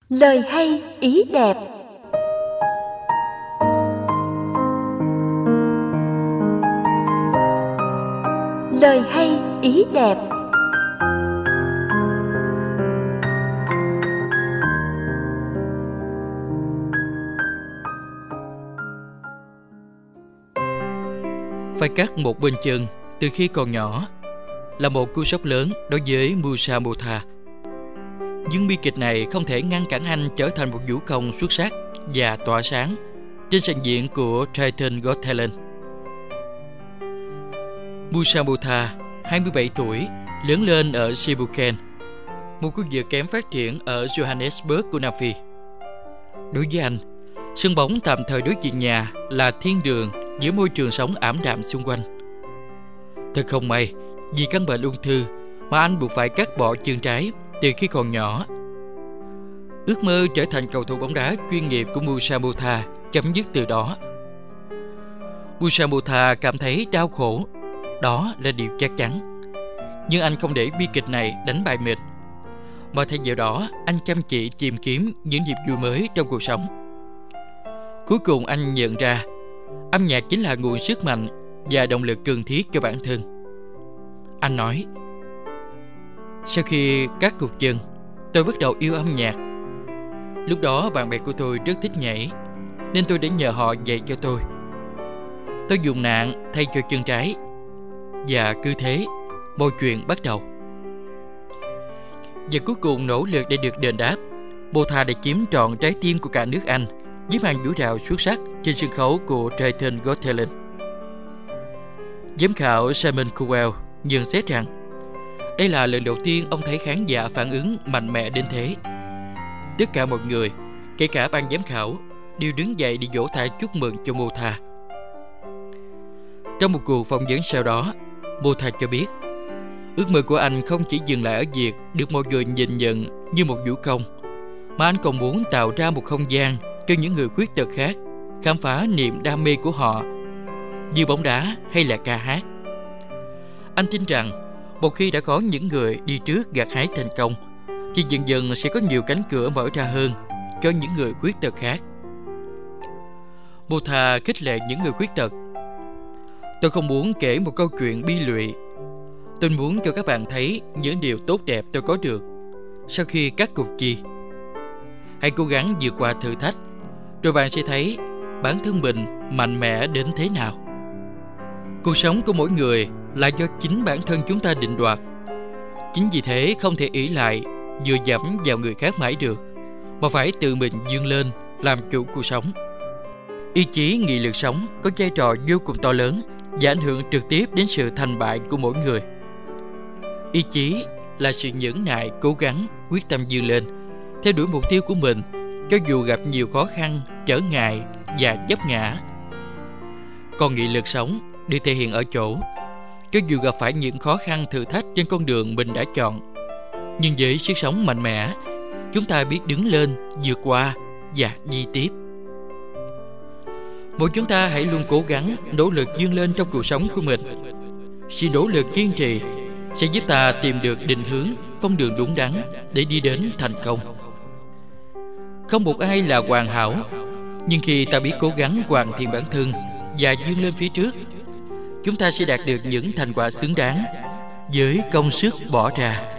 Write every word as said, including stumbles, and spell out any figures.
Lời hay, ý đẹp. Lời hay, ý đẹp. Phải cắt một bên chân từ khi còn nhỏ là một cú sốc lớn đối với Musa Mutha. Nhưng bi kịch này không thể ngăn cản anh trở thành một vũ công xuất sắc và tỏa sáng trên sàn diễn của Titan Got Talent. Musa Mutha, hai mươi bảy tuổi, lớn lên ở Sibuken, một khu vực kém phát triển ở Johannesburg của Nam Phi. Đối với anh, sân bóng tạm thời đối diện nhà là thiên đường giữa môi trường sống ảm đạm xung quanh. Thật không may, vì căn bệnh ung thư mà anh buộc phải cắt bỏ chân trái từ khi còn nhỏ. Ước mơ trở thành cầu thủ bóng đá chuyên nghiệp của Musa Mutha chấm dứt từ đó. Musa Mutha cảm thấy đau khổ, đó là điều chắc chắn. Nhưng anh không để bi kịch này đánh bại mình, mà thay vào đó anh chăm chỉ tìm kiếm những dịp vui mới trong cuộc sống. Cuối cùng anh nhận ra âm nhạc chính là nguồn sức mạnh và động lực cần thiết cho bản thân. Anh nói: sau khi cắt cụt chân, tôi bắt đầu yêu âm nhạc. Lúc đó bạn bè của tôi rất thích nhảy, nên tôi đã nhờ họ dạy cho tôi. Tôi dùng nạn thay cho chân trái, và cứ thế mọi chuyện bắt đầu. Và cuối cùng nỗ lực để được đền đáp, Mutha đã chiếm trọn trái tim của cả nước Anh với màn vũ đạo xuất sắc trên sân khấu của Titan Got Talent. Giám khảo Simon Cowell nhận xét rằng đây là lần đầu tiên ông thấy khán giả phản ứng mạnh mẽ đến thế. Tất cả mọi người, kể cả ban giám khảo, đều đứng dậy để vỗ tay chúc mừng cho Mutha. Trong một cuộc phỏng vấn sau đó, Mutha cho biết ước mơ của anh không chỉ dừng lại ở việc được mọi người nhìn nhận như một vũ công, mà anh còn muốn tạo ra một không gian cho những người khuyết tật khác khám phá niềm đam mê của họ, như bóng đá hay là ca hát. Anh tin rằng một khi đã có những người đi trước gặt hái thành công, thì dần dần sẽ có nhiều cánh cửa mở ra hơn cho những người khuyết tật khác. Mutha khích lệ những người khuyết tật: tôi không muốn kể một câu chuyện bi lụy. Tôi muốn cho các bạn thấy những điều tốt đẹp tôi có được sau khi cắt cụt chi. Hãy cố gắng vượt qua thử thách, rồi bạn sẽ thấy bản thân mình mạnh mẽ đến thế nào. Cuộc sống của mỗi người là do chính bản thân chúng ta định đoạt. Chính vì thế không thể ỷ lại dựa dẫm vào người khác mãi được, mà phải tự mình vươn lên làm chủ cuộc sống. Ý chí nghị lực sống có vai trò vô cùng to lớn và ảnh hưởng trực tiếp đến sự thành bại của mỗi người. Ý chí là sự nhẫn nại, cố gắng, quyết tâm vươn lên, theo đuổi mục tiêu của mình, cho dù gặp nhiều khó khăn, trở ngại và vấp ngã. Còn nghị lực sống được thể hiện ở chỗ, cho dù gặp phải những khó khăn thử thách trên con đường mình đã chọn, nhưng với sức sống mạnh mẽ, chúng ta biết đứng lên, vượt qua và đi tiếp. Mỗi chúng ta hãy luôn cố gắng, nỗ lực vươn lên trong cuộc sống của mình. Sự nỗ lực kiên trì sẽ giúp ta tìm được định hướng, con đường đúng đắn để đi đến thành công. Không một ai là hoàn hảo, nhưng khi ta biết cố gắng hoàn thiện bản thân và vươn lên phía trước, chúng ta sẽ đạt được những thành quả xứng đáng với công sức bỏ ra.